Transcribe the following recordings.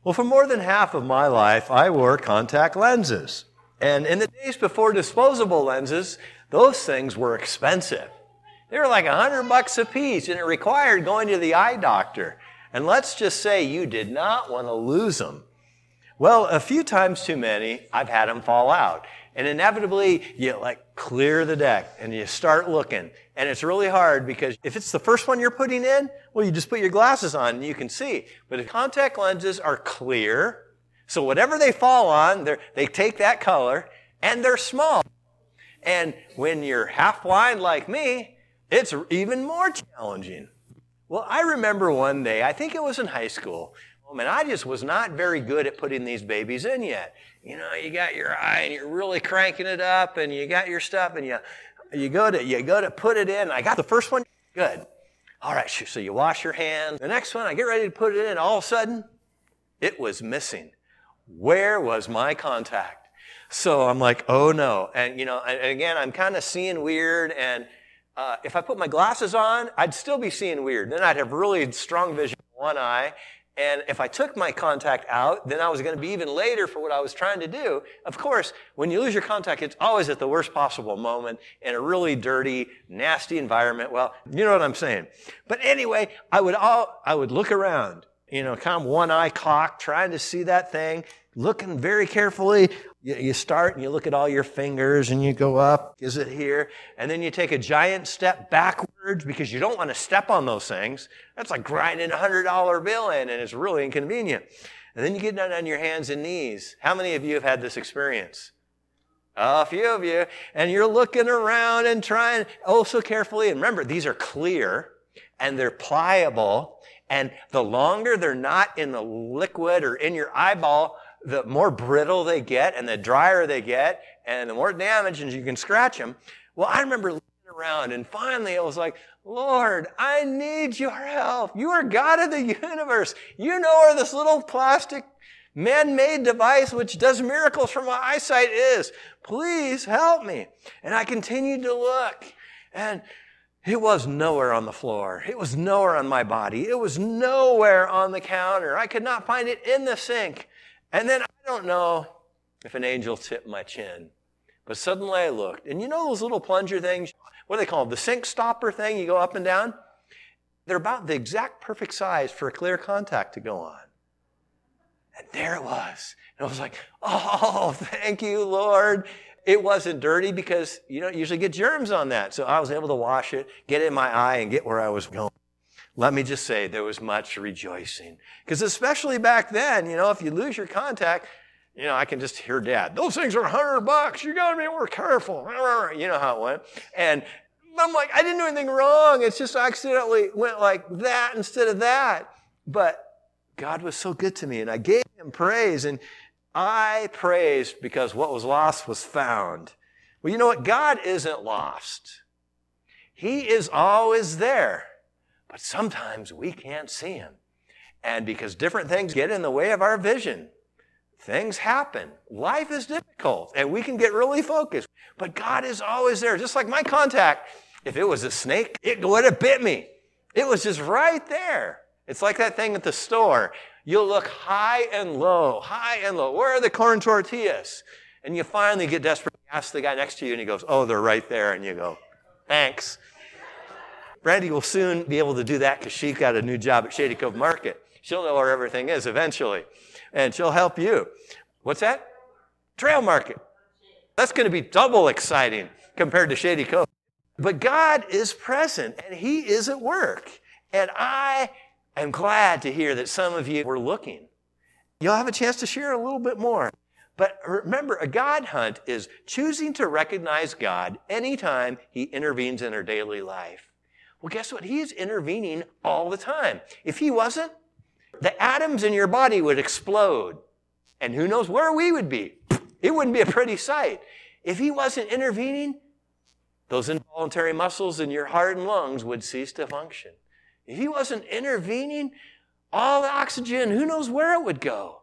Well, for more than half of my life, I wore contact lenses. And in the days before disposable lenses, those things were expensive. They were like $100 a piece, and it required going to the eye doctor. And let's just say you did not want to lose them. Well, a few times too many, I've had them fall out. And inevitably, you clear the deck and you start looking. And it's really hard because if it's the first one you're putting in, well, you just put your glasses on and you can see. But if contact lenses are clear, so whatever they fall on, they take that color and they're small. And when you're half blind like me, it's even more challenging. Well, I remember one day, I think it was in high school, and I just was not very good at putting these babies in yet. You know, you got your eye and you're really cranking it up and you got your stuff and you go to put it in. I got the first one, good. All right, so you wash your hands. The next one, I get ready to put it in. All of a sudden, it was missing. Where was my contact? So I'm like, oh no. And again, I'm kind of seeing weird. And if I put my glasses on, I'd still be seeing weird. Then I'd have really strong vision in one eye. And if I took my contact out, then I was going to be even later for what I was trying to do. Of course, when you lose your contact, it's always at the worst possible moment in a really dirty, nasty environment. Well, you know what I'm saying. But anyway, I would look around, kind of one eye cocked, trying to see that thing, looking very carefully. You start and you look at all your fingers and you go up, is it here? And then you take a giant step backwards because you don't want to step on those things. That's like grinding a $100 bill in and it's really inconvenient. And then you get down on your hands and knees. How many of you have had this experience? A few of you. And you're looking around and trying so carefully. And remember, these are clear and they're pliable. And the longer they're not in the liquid or in your eyeball, the more brittle they get and the drier they get and the more damage and you can scratch them. Well, I remember looking around and finally I was like, Lord, I need your help. You are God of the universe. You know where this little plastic man-made device which does miracles for my eyesight is. Please help me. And I continued to look and it was nowhere on the floor. It was nowhere on my body. It was nowhere on the counter. I could not find it in the sink. And then I don't know if an angel tipped my chin, but suddenly I looked. And you know those little plunger things? What do they call them? The sink stopper thing you go up and down? They're about the exact perfect size for a clear contact to go on. And there it was. And I was like, oh, thank you, Lord. It wasn't dirty because you don't usually get germs on that. So I was able to wash it, get it in my eye, and get where I was going. Let me just say there was much rejoicing. Because especially back then, if you lose your contact, I can just hear Dad, those things are $100. You got to be more careful. You know how it went. And I'm like, I didn't do anything wrong. It's just I accidentally went like that instead of that. But God was so good to me, and I gave him praise. And I praised because what was lost was found. Well, you know what? God isn't lost. He is always there. But sometimes we can't see him. And because different things get in the way of our vision, things happen. Life is difficult, and we can get really focused. But God is always there. Just like my contact, if it was a snake, it would have bit me. It was just right there. It's like that thing at the store. You'll look high and low, high and low. Where are the corn tortillas? And you finally get desperate. You ask the guy next to you, and he goes, oh, they're right there. And you go, thanks. Brandy will soon be able to do that because she got a new job at Shady Cove Market. She'll know where everything is eventually. And she'll help you. What's that? Trail Market. That's going to be double exciting compared to Shady Cove. But God is present and he is at work. And I am glad to hear that some of you were looking. You'll have a chance to share a little bit more. But remember, a God hunt is choosing to recognize God anytime he intervenes in our daily life. Well, guess what? He's intervening all the time. If he wasn't, the atoms in your body would explode. And who knows where we would be. It wouldn't be a pretty sight. If he wasn't intervening, those involuntary muscles in your heart and lungs would cease to function. If he wasn't intervening, all the oxygen, who knows where it would go.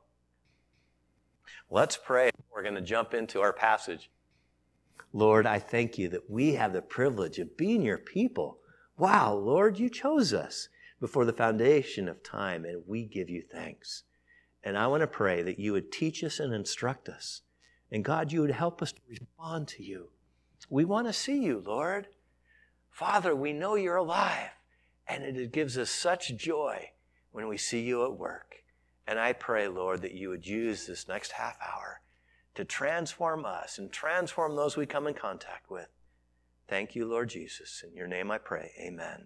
Let's pray. We're going to jump into our passage. Lord, I thank you that we have the privilege of being your people. Wow, Lord, you chose us before the foundation of time, and we give you thanks. And I want to pray that you would teach us and instruct us. And God, you would help us to respond to you. We want to see you, Lord. Father, we know you're alive. And it gives us such joy when we see you at work. And I pray, Lord, that you would use this next half hour to transform us and transform those we come in contact with. Thank you, Lord Jesus. In your name I pray. Amen.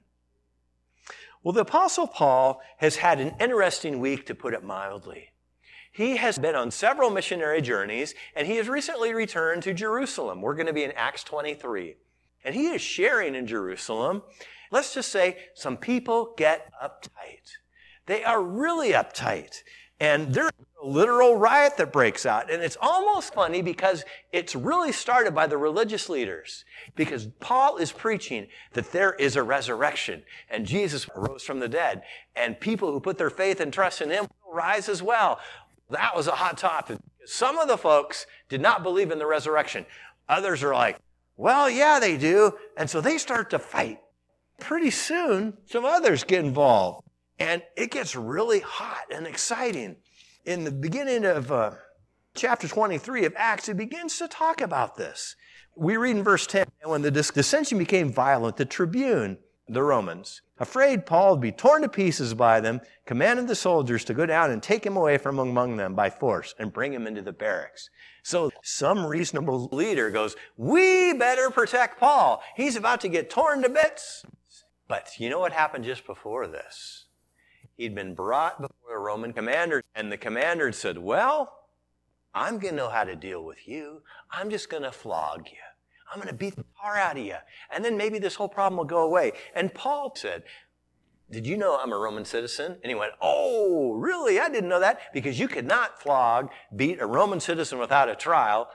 Well, the Apostle Paul has had an interesting week, to put it mildly. He has been on several missionary journeys, and he has recently returned to Jerusalem. We're going to be in Acts 23. And he is sharing in Jerusalem. Let's just say some people get uptight. They are really uptight. And there's a literal riot that breaks out. And it's almost funny because it's really started by the religious leaders. Because Paul is preaching that there is a resurrection. And Jesus rose from the dead. And people who put their faith and trust in him will rise as well. That was a hot topic. Some of the folks did not believe in the resurrection. Others are like, well, yeah, they do. And so they start to fight. Pretty soon, some others get involved. And it gets really hot and exciting. In the beginning of chapter 23 of Acts, it begins to talk about this. We read in verse 10, and when the dissension became violent, the tribune, the Romans, afraid Paul would be torn to pieces by them, commanded the soldiers to go down and take him away from among them by force and bring him into the barracks. So some reasonable leader goes, we better protect Paul. He's about to get torn to bits. But you know what happened just before this? He'd been brought before a Roman commander, and the commander said, well, I'm going to know how to deal with you. I'm just going to flog you. I'm going to beat the tar out of you. And then maybe this whole problem will go away. And Paul said, did you know I'm a Roman citizen? And he went, oh, really? I didn't know that. Because you could not beat a Roman citizen without a trial.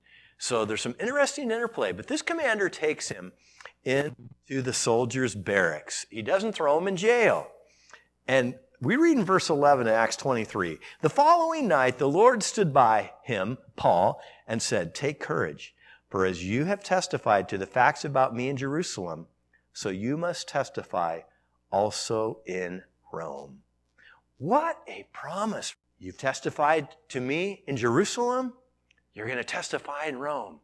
So there's some interesting interplay. But this commander takes him into the soldiers' barracks. He doesn't throw him in jail. And we read in verse 11 of Acts 23, the following night the Lord stood by him, Paul, and said, take courage, for as you have testified to the facts about me in Jerusalem, so you must testify also in Rome. What a promise. You've testified to me in Jerusalem, you're going to testify in Rome.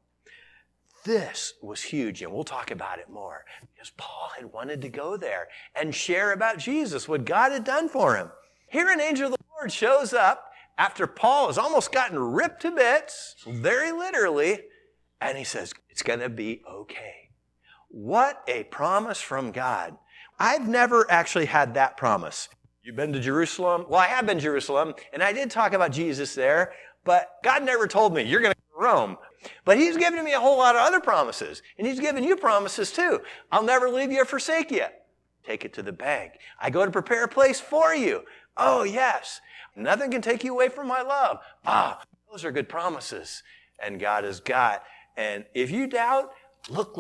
This was huge, and we'll talk about it more, because Paul had wanted to go there and share about Jesus, what God had done for him. Here an angel of the Lord shows up after Paul has almost gotten ripped to bits, very literally, and he says, it's going to be okay. What a promise from God. I've never actually had that promise. You've been to Jerusalem? Well, I have been to Jerusalem, and I did talk about Jesus there, but God never told me, you're going to go to Rome. But he's given me a whole lot of other promises. And he's given you promises too. I'll never leave you or forsake you. Take it to the bank. I go to prepare a place for you. Oh, yes. Nothing can take you away from my love. Those are good promises. And God has got. And if you doubt, look.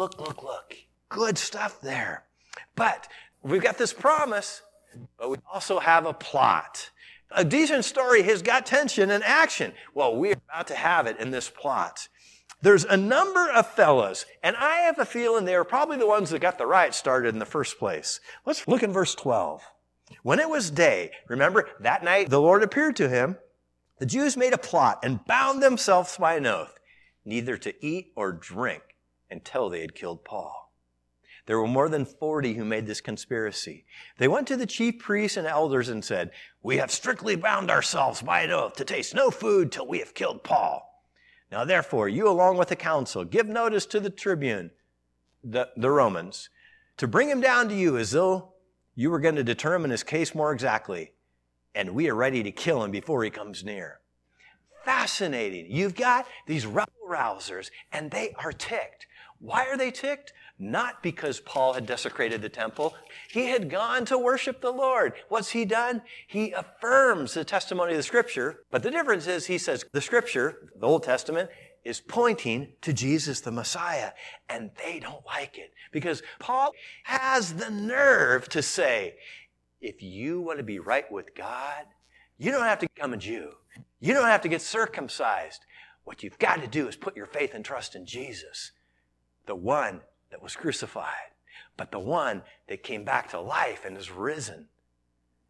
Good stuff there. But we've got this promise, but we also have a plot. A decent story has got tension and action. Well, we're about to have it in this plot. There's a number of fellows, and I have a feeling they were probably the ones that got the riot started in the first place. Let's look in verse 12. When it was day, remember, that night the Lord appeared to him. The Jews made a plot and bound themselves by an oath, neither to eat or drink until they had killed Paul. There were more than 40 who made this conspiracy. They went to the chief priests and elders and said, we have strictly bound ourselves by an oath to taste no food till we have killed Paul. Now, therefore, you along with the council, give notice to the tribune, the Romans, to bring him down to you as though you were going to determine his case more exactly, and we are ready to kill him before he comes near. Fascinating. You've got these rebel rousers, and they are ticked. Why are they ticked? Not because Paul had desecrated the temple. He had gone to worship the Lord. What's he done? He affirms the testimony of the Scripture. But the difference is he says the Scripture, the Old Testament, is pointing to Jesus the Messiah. And they don't like it. Because Paul has the nerve to say, if you want to be right with God, you don't have to become a Jew. You don't have to get circumcised. What you've got to do is put your faith and trust in Jesus, the one that was crucified, but the one that came back to life and is risen.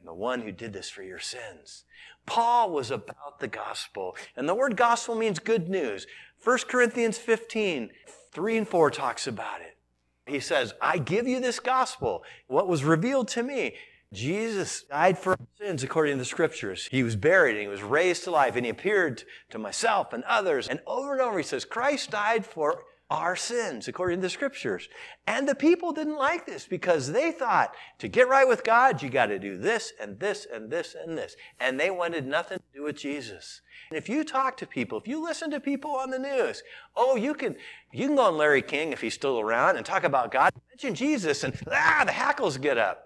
and the one who did this for your sins. Paul was about the gospel. And the word gospel means good news. 1 Corinthians 15, 3 and 4 talks about it. He says, I give you this gospel, what was revealed to me. Jesus died for our sins according to the scriptures. He was buried and he was raised to life and he appeared to myself and others. And over he says, Christ died for our sins according to the scriptures. And the people didn't like this because they thought to get right with God, you got to do this and this and this and this. And they wanted nothing to do with Jesus. And if you talk to people, if you listen to people on the news, you can go on Larry King if he's still around and talk about God, mention Jesus, and the hackles get up.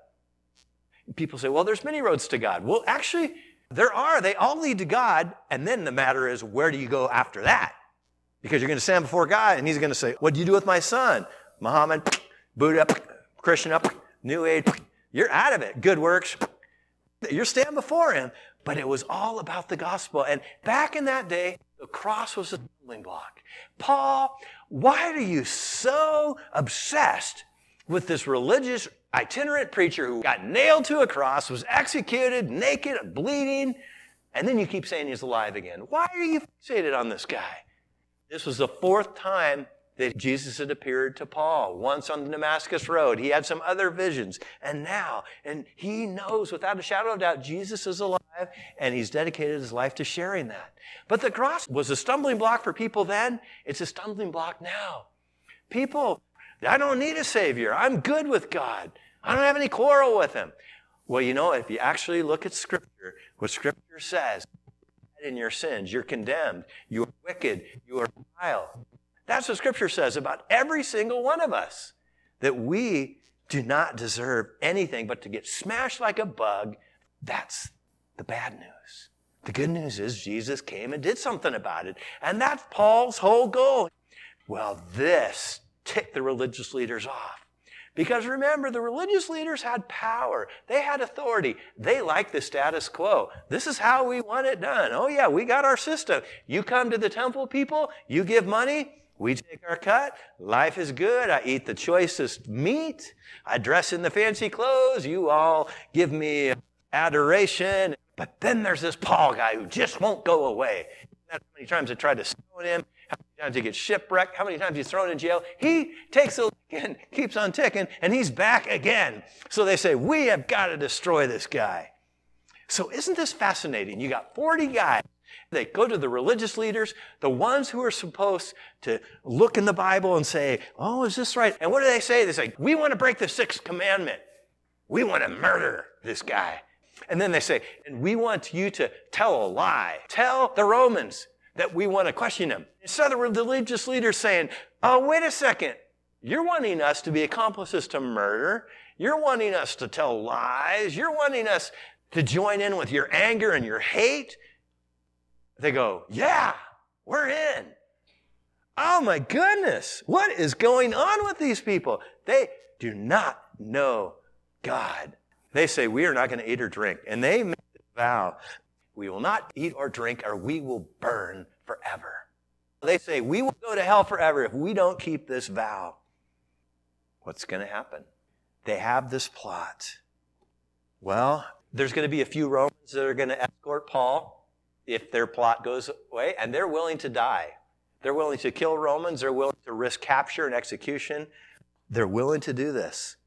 People say, well, there's many roads to God. Well, actually, there are. They all lead to God. And then the matter is, where do you go after that? Because you're going to stand before God and he's going to say, what do you do with my son? Muhammad, Buddha, Krishna, New Age. You're out of it. Good works. You're standing before him. But it was all about the gospel. And back in that day, the cross was a stumbling block. Paul, why are you so obsessed with this religious itinerant preacher who got nailed to a cross, was executed, naked, bleeding, and then you keep saying he's alive again? Why are you fixated on this guy? This was the fourth time that Jesus had appeared to Paul. Once on the Damascus Road. He had some other visions. And now, and he knows without a shadow of doubt, Jesus is alive, and he's dedicated his life to sharing that. But the cross was a stumbling block for people then. It's a stumbling block now. People, I don't need a Savior. I'm good with God. I don't have any quarrel with him. Well, if you actually look at Scripture, what Scripture says, in your sins, you're condemned, you are wicked, you are vile. That's what Scripture says about every single one of us, that we do not deserve anything but to get smashed like a bug. That's the bad news. The good news is Jesus came and did something about it, and that's Paul's whole goal. Well, this ticked the religious leaders off. Because remember, the religious leaders had power. They had authority. They liked the status quo. This is how we want it done. Oh yeah, we got our system. You come to the temple, people, you give money, we take our cut. Life is good. I eat the choicest meat. I dress in the fancy clothes. You all give me adoration. But then there's this Paul guy who just won't go away. How many times I tried to stone him, how many times he gets shipwrecked, how many times he's thrown in jail. He takes a look and keeps on ticking, and he's back again. So they say, we have got to destroy this guy. So isn't this fascinating? You got 40 guys. They go to the religious leaders, the ones who are supposed to look in the Bible and say, oh, is this right? And what do they say? They say, we want to break the sixth commandment. We want to murder this guy. And then they say, and we want you to tell a lie. Tell the Romans that we want to question them. Instead of the religious leaders saying, oh, wait a second. You're wanting us to be accomplices to murder. You're wanting us to tell lies. You're wanting us to join in with your anger and your hate. They go, yeah, we're in. Oh my goodness. What is going on with these people? They do not know God. They say, we are not going to eat or drink. And they make the vow, we will not eat or drink or we will burn forever. They say, we will go to hell forever if we don't keep this vow. What's going to happen? They have this plot. Well, there's going to be a few Romans that are going to escort Paul if their plot goes away, and they're willing to die. They're willing to kill Romans. They're willing to risk capture and execution. They're willing to do this.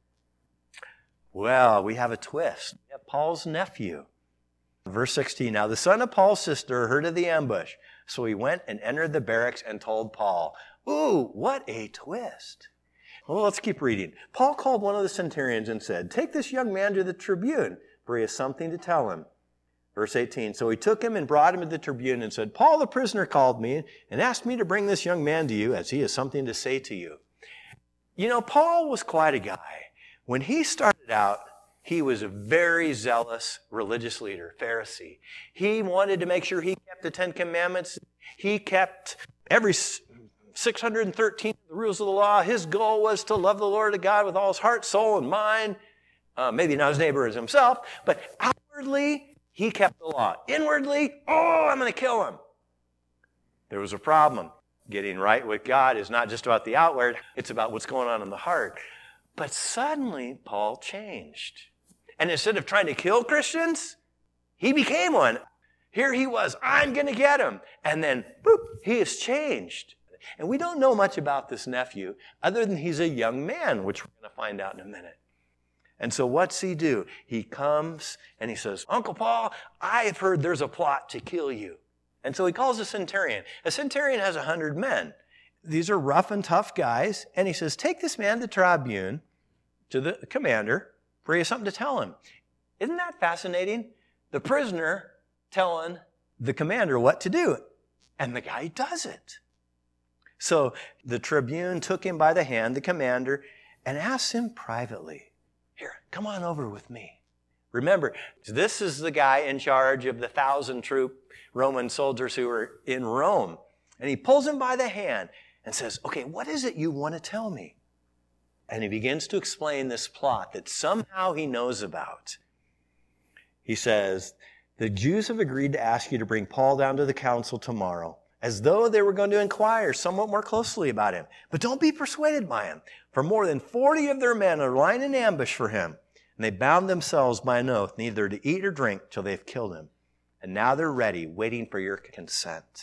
Well, we have a twist. We have Paul's nephew. Verse 16, now the son of Paul's sister heard of the ambush, so he went and entered the barracks and told Paul. Ooh, what a twist. Well, let's keep reading. Paul called one of the centurions and said, take this young man to the tribune, for he has something to tell him. Verse 18, so he took him and brought him to the tribune and said, Paul the prisoner called me and asked me to bring this young man to you as he has something to say to you. Paul was quite a guy. When he started out, he was a very zealous religious leader, Pharisee. He wanted to make sure he kept the 10 Commandments. He kept every 613 of the rules of the law. His goal was to love the Lord God with all his heart, soul, and mind. Maybe not his neighbor as himself, but outwardly, he kept the law. Inwardly, I'm going to kill him. There was a problem. Getting right with God is not just about the outward. It's about what's going on in the heart. But suddenly, Paul changed. And instead of trying to kill Christians, he became one. Here he was, I'm going to get him. And then, boop, he has changed. And we don't know much about this nephew other than he's a young man, which we're going to find out in a minute. And so what's he do? He comes and he says, Uncle Paul, I've heard there's a plot to kill you. And so he calls a centurion. A centurion has 100 men. These are rough and tough guys. And he says, take this man to the tribune, to the commander, for he has something to tell him. Isn't that fascinating? The prisoner telling the commander what to do. And the guy does it. So the tribune took him by the hand, the commander, and asked him privately, here, come on over with me. Remember, this is the guy in charge of the 1,000-troop Roman soldiers who were in Rome. And he pulls him by the hand and says, okay, what is it you want to tell me? And he begins to explain this plot that somehow he knows about. He says, the Jews have agreed to ask you to bring Paul down to the council tomorrow, as though they were going to inquire somewhat more closely about him. But don't be persuaded by him, for more than 40 of their men are lying in ambush for him. And they bound themselves by an oath neither to eat or drink till they've killed him. And now they're ready, waiting for your consent.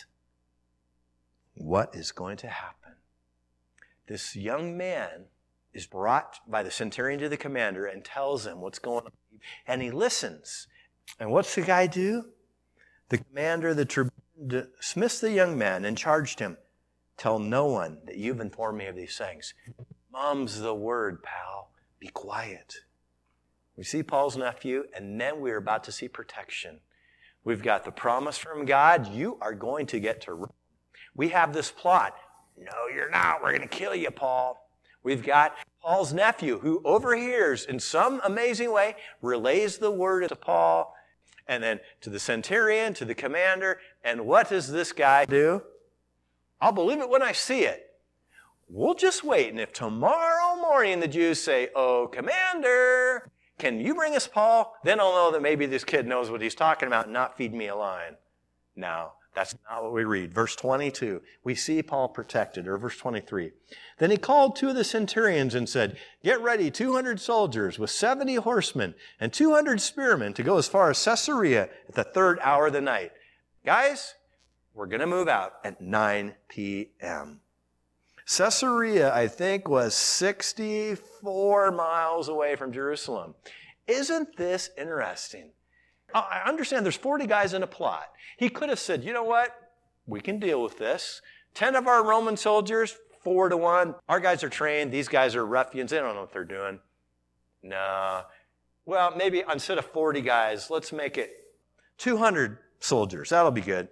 What is going to happen? This young man is brought by the centurion to the commander and tells him what's going on. And he listens. And what's the guy do? The commander, the tribune, dismissed the young man and charged him, tell no one that you've informed me of these things. Mum's the word, pal. Be quiet. We see Paul's nephew, and then we're about to see protection. We've got the promise from God, you are going to get to Rome. We have this plot. No, you're not. We're going to kill you, Paul. We've got Paul's nephew who overhears in some amazing way, relays the word to Paul, and then to the centurion, to the commander. And what does this guy do? I'll believe it when I see it. We'll just wait. And if tomorrow morning the Jews say, oh, commander, can you bring us Paul? Then I'll know that maybe this kid knows what he's talking about and not feed me a line. No, that's not what we read. Verse 22, we see Paul protected, or verse 23. Then he called two of the centurions and said, get ready 200 soldiers with 70 horsemen and 200 spearmen to go as far as Caesarea at the 3rd hour of the night. Guys, we're going to move out at 9 p.m. Caesarea, I think, was 64 miles away from Jerusalem. Isn't this interesting? I understand there's 40 guys in a plot. He could have said, you know what? We can deal with this. 10 of our Roman soldiers, 4-1. Our guys are trained. These guys are ruffians. They don't know what they're doing. No. Well, maybe instead of 40 guys, let's make it 200 soldiers. That'll be good.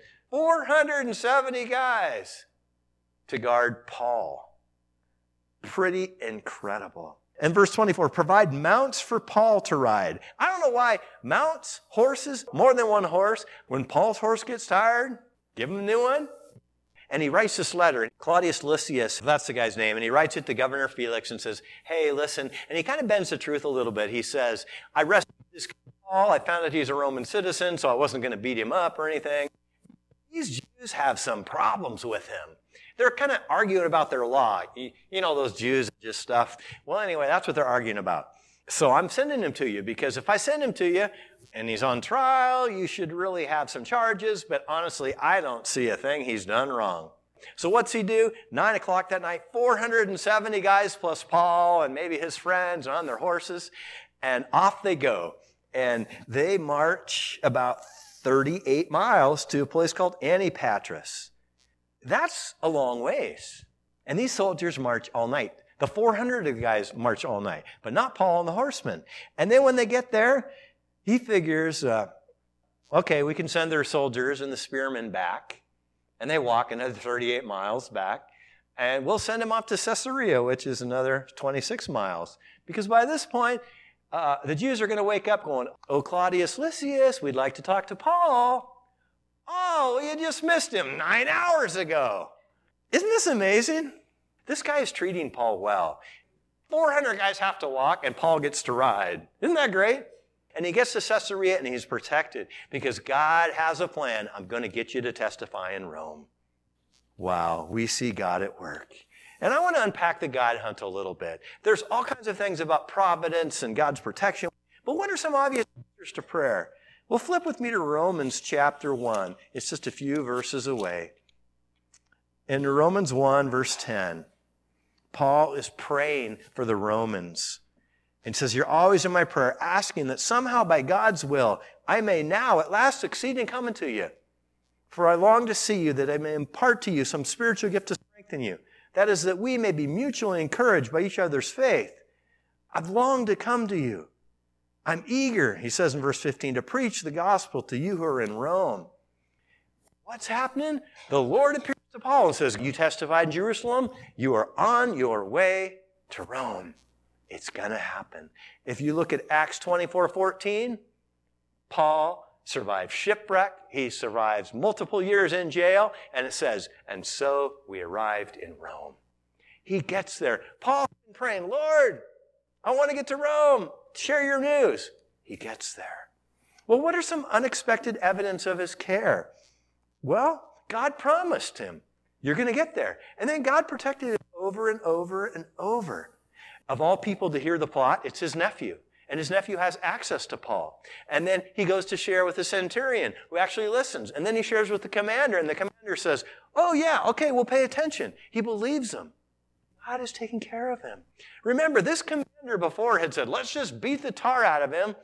470 guys to guard Paul. Pretty incredible. And verse 24, provide mounts for Paul to ride. I don't know why. Mounts, horses, more than one horse. When Paul's horse gets tired, give him a new one. And he writes this letter. Claudius Lysias, that's the guy's name. And he writes it to Governor Felix and says, hey, listen. And he kind of bends the truth a little bit. He says, I rescued this Paul. I found that he's a Roman citizen, so I wasn't going to beat him up or anything. These Jews have some problems with him. They're kind of arguing about their law. You know those Jews, just stuff. Well, anyway, that's what they're arguing about. So I'm sending him to you because if I send him to you and he's on trial, you should really have some charges. But honestly, I don't see a thing he's done wrong. So what's he do? 9 o'clock that night, 470 guys plus Paul and maybe his friends on their horses. And off they go. And they march about 38 miles to a place called Antipatris. That's a long ways. And these soldiers march all night. The 400 of the guys march all night, but not Paul and the horsemen. And then when they get there, he figures, okay, we can send their soldiers and the spearmen back. And they walk another 38 miles back. And we'll send them off to Caesarea, which is another 26 miles. Because by this point, the Jews are going to wake up going, oh, Claudius Lysias, we'd like to talk to Paul. Oh, you just missed him 9 hours ago. Isn't this amazing? This guy is treating Paul well. 400 guys have to walk, and Paul gets to ride. Isn't that great? And he gets to Caesarea, and he's protected because God has a plan. I'm going to get you to testify in Rome. Wow, we see God at work. And I want to unpack the God hunt a little bit. There's all kinds of things about providence and God's protection. But what are some obvious answers to prayer? Well, flip with me to Romans chapter 1. It's just a few verses away. In Romans 1, verse 10, Paul is praying for the Romans. And says, you're always in my prayer, asking that somehow by God's will, I may now at last succeed in coming to you. For I long to see you, that I may impart to you some spiritual gift to strengthen you. That is, that we may be mutually encouraged by each other's faith. I've longed to come to you. I'm eager, he says in verse 15, to preach the gospel to you who are in Rome. What's happening? The Lord appears to Paul and says, you testified in Jerusalem, you are on your way to Rome. It's going to happen. If you look at Acts 24:14, Paul survives shipwreck. He survives multiple years in jail. And it says, and so we arrived in Rome. He gets there. Paul's been praying, Lord, I want to get to Rome. Share your news. He gets there. Well, what are some unexpected evidence of his care? Well, God promised him, you're going to get there. And then God protected him over and over and over. Of all people to hear the plot, it's his nephew. And his nephew has access to Paul. And then he goes to share with the centurion, who actually listens. And then he shares with the commander, and the commander says, oh yeah, okay, we'll pay attention. He believes him. God is taking care of him. Remember, this commander before had said, let's just beat the tar out of him,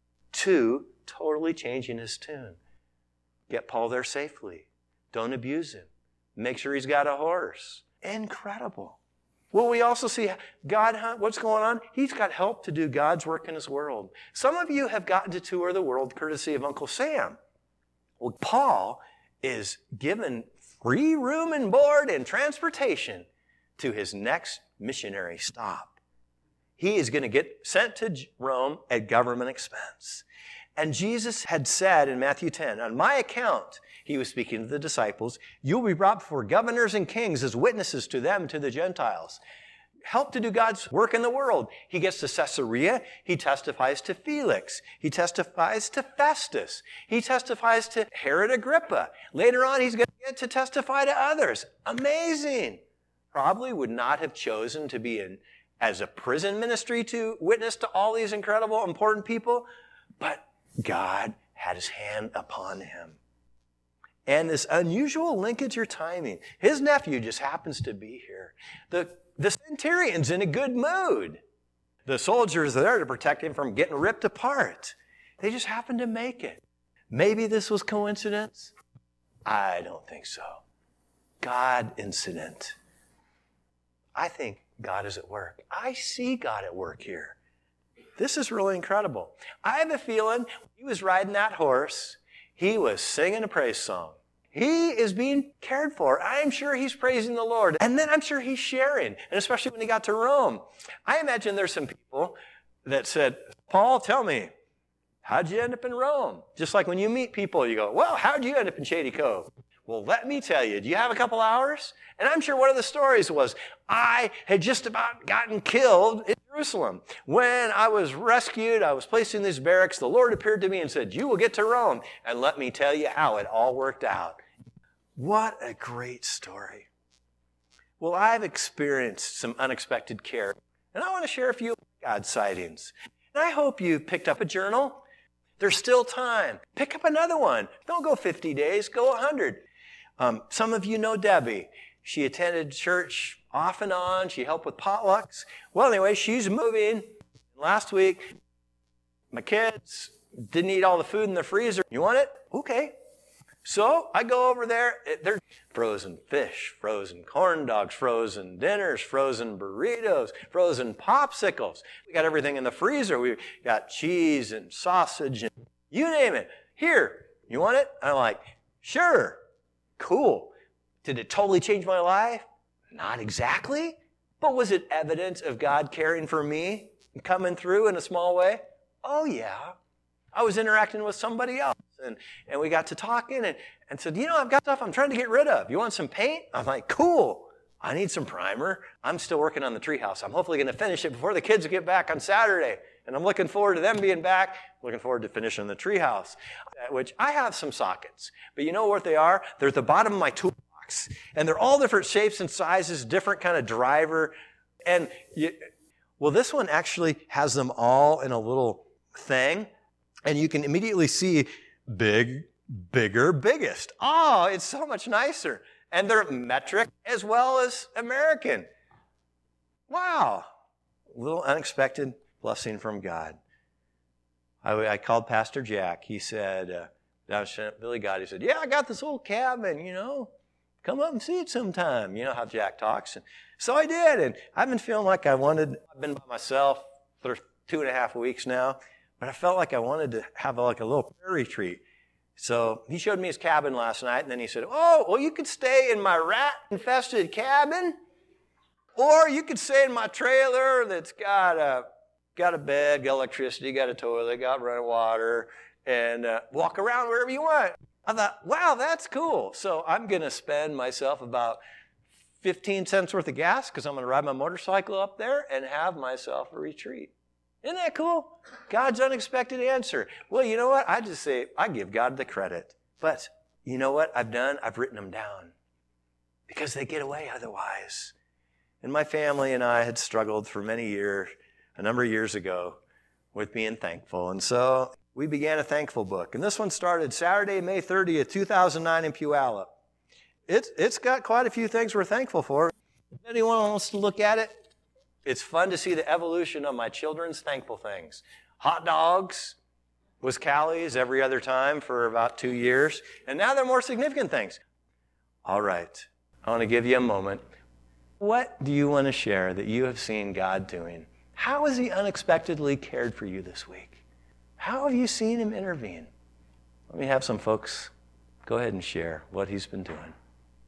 to totally changing his tune. Get Paul there safely. Don't abuse him. Make sure he's got a horse. Incredible. Well, we also see God, what's going on? He's got help to do God's work in his world. Some of you have gotten to tour the world courtesy of Uncle Sam. Well, Paul is given free room and board and transportation to his next missionary stop. He is going to get sent to Rome at government expense. And Jesus had said in Matthew 10, on my account, he was speaking to the disciples, you'll be brought before governors and kings as witnesses to them, to the Gentiles. Help to do God's work in the world. He gets to Caesarea. He testifies to Felix. He testifies to Festus. He testifies to Herod Agrippa. Later on, he's going to get to testify to others. Amazing. Probably would not have chosen to be in as a prison ministry to witness to all these incredible, important people, but God had his hand upon him. And this unusual linkage or timing. His nephew just happens to be here. The centurion's in a good mood. The soldiers are there to protect him from getting ripped apart. They just happened to make it. Maybe this was coincidence? I don't think so. God incident. I think God is at work. I see God at work here. This is really incredible. I have a feeling when he was riding that horse, he was singing a praise song. He is being cared for. I'm sure he's praising the Lord. And then I'm sure he's sharing. And especially when he got to Rome. I imagine there's some people that said, Paul, tell me, how'd you end up in Rome? Just like when you meet people, you go, well, how'd you end up in Shady Cove? Well, let me tell you, do you have a couple hours? And I'm sure one of the stories was, I had just about gotten killed in Jerusalem. When I was rescued, I was placed in these barracks. The Lord appeared to me and said, you will get to Rome. And let me tell you how it all worked out. What a great story. Well, I've experienced some unexpected care. And I want to share a few God sightings. And I hope you picked up a journal. There's still time. Pick up another one. Don't go 50 days. Go 100. Some of you know Debbie. She attended church off and on. She helped with potlucks. Well, anyway, she's moving. Last week, my kids didn't eat all the food in the freezer. You want it? Okay. So I go over there. There's frozen fish, frozen corn dogs, frozen dinners, frozen burritos, frozen popsicles. We got everything in the freezer. We got cheese and sausage and you name it. Here, you want it? I'm like, sure. Cool. Did it totally change my life? Not exactly. But was it evidence of God caring for me and coming through in a small way? Oh, yeah. I was interacting with somebody else, and we got to talking and said, I've got stuff I'm trying to get rid of. You want some paint? I'm like, cool. I need some primer. I'm still working on the treehouse. I'm hopefully going to finish it before the kids get back on Saturday. And I'm looking forward to them being back. Looking forward to finishing the treehouse, which I have some sockets. But you know what they are? They're at the bottom of my toolbox. And they're all different shapes and sizes, different kind of driver. And, this one actually has them all in a little thing, and you can immediately see big, bigger, biggest. Oh, it's so much nicer. And they're metric as well as American. Wow. A little unexpected blessing from God. I called Pastor Jack. He said, Billy God, he said, yeah, I got this old cabin, come up and see it sometime. You know how Jack talks. And so I did, and I've been feeling like I've been by myself for 2.5 weeks now, but I felt like I wanted to have like a little prayer retreat. So he showed me his cabin last night, and then he said, oh, well, you could stay in my rat-infested cabin, or you could stay in my trailer that's got a bed, got electricity, got a toilet, got running water, and walk around wherever you want. I thought, wow, that's cool. So I'm going to spend myself about 15 cents worth of gas because I'm going to ride my motorcycle up there and have myself a retreat. Isn't that cool? God's unexpected answer. Well, you know what? I just say, I give God the credit. But you know what I've done? I've written them down because they get away otherwise. And my family and I had struggled for many years, a number of years ago, with being thankful. And so we began a thankful book. And this one started Saturday, May 30th, 2009 in Puyallup. It's got quite a few things we're thankful for. If anyone wants to look at it, it's fun to see the evolution of my children's thankful things. Hot dogs was Callie's every other time for about 2 years. And now they're more significant things. All right. I want to give you a moment. What do you want to share that you have seen God doing? How has He unexpectedly cared for you this week? How have you seen Him intervene? Let me have some folks go ahead and share what He's been doing.